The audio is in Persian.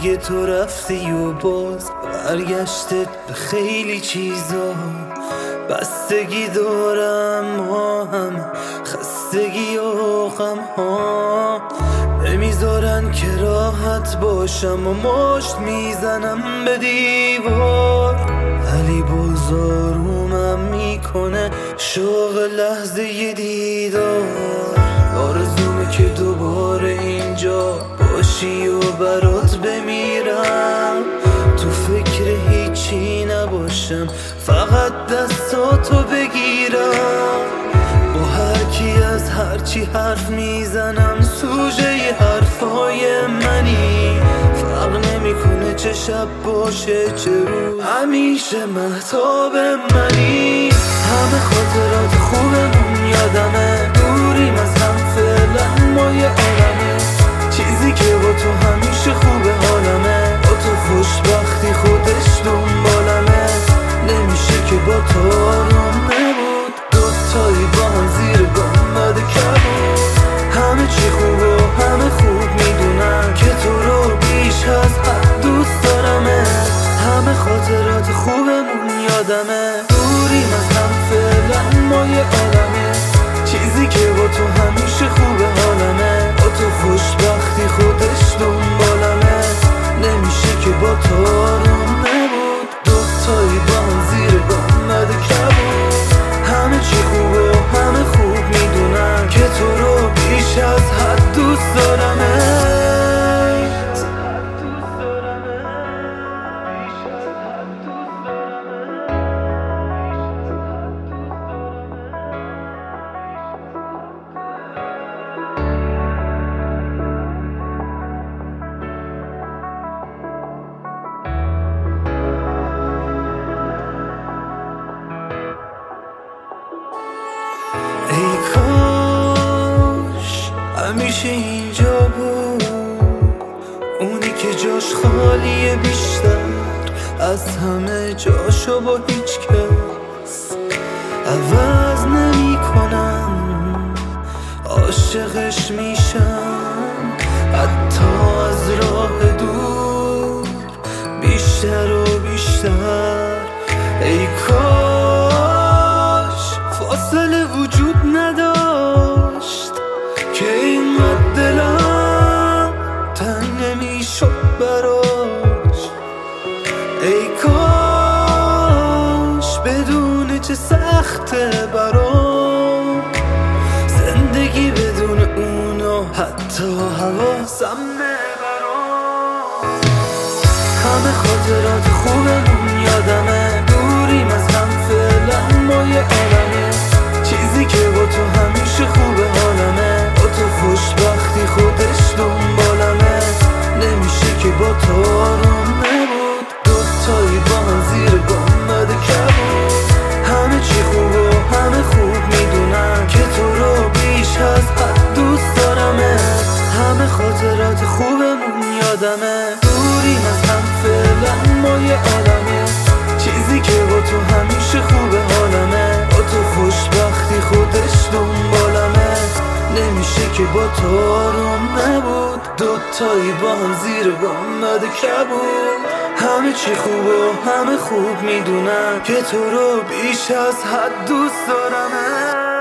دیگه تو رفتی و باز برگشتت به خیلی چیزا. بستگی دارم ما هم خستگی و غم ها نمیذارن که راحت باشم و مشت میزنم به دیوار. علی بازارومم میکنه شوق لحظه دیدار. آرزومه که دوباره اینجا باشی و برات بمیرم. تو فکر هیچی نباشم فقط دستاتو بگیرم. با هر کی از هرچی حرف میزنم سوژه ی حرفای منی. فرق نمیکنه چه شب باشه چه روز همیشه مهتاب منی. همه خاطرات خوبمون یادمه دوریم از هم فعلا ما یه عالمه. چیزی که با تو همیشه خوبه حالمه با تو خوشبختی خودش دنبالمه. نمیشه که با تو آرام نبود دوتایی با هم زیر گام بده کبود. همه چی خوب و همه خوب میدونم که تو رو بیش از حد دوست دارمه. همه خاطرات خوبمون یادمه دوریم از هم فعلا ما یه عالمه. چیزی که با تو همیشه خوبه حالمه با تو خوشبختی خودش دنبالمه. نمیشه که با تو آرام نبود دوتایی با هم زیر گام بده کبود. همه چی خوب و همه خوب میدونم که تو رو بیش از حد دوست دارمه. ای کاش همیشه اینجا بود اونی که جاش خالیه بیشتر از همه جاشو با هیچ کس عوض نمی کنم. عاشقش میشم حتی از راه دور بیشتر و بیشتر. ای کاش فاصله وجود نداشت که اینقدر دلم تنگ نمیشد براش. ای کاش بدون چه سخته برام زندگی بدون اونو حتی حواسم نبرام. همه خاطرات خوبمون یادمه دوریم از هم فعلا ما یه عالمه. چیزی که با تو همیشه خوبه حالمه با تو خوشبختی خودش دنبالمه. نمیشه که با تو آرام نبود دوتایی با هم زیر گام بده کبود. همه چی خوب و همه خوب میدونم که تو رو بیش از حد دوست دارمه. همه خاطرات خوبمون یادمه دوریم از هم فعلا ما یه عالمه. چیزی که با تو همیشه خوبه حالمه با تو خوشبختی خودش دنبالمه. نمیشه که با تو آرام نبود دوتایی با هم زیر گام بده کبود. همه چی خوب و همه خوب میدونم که تو رو بیش از حد دوست دارمه.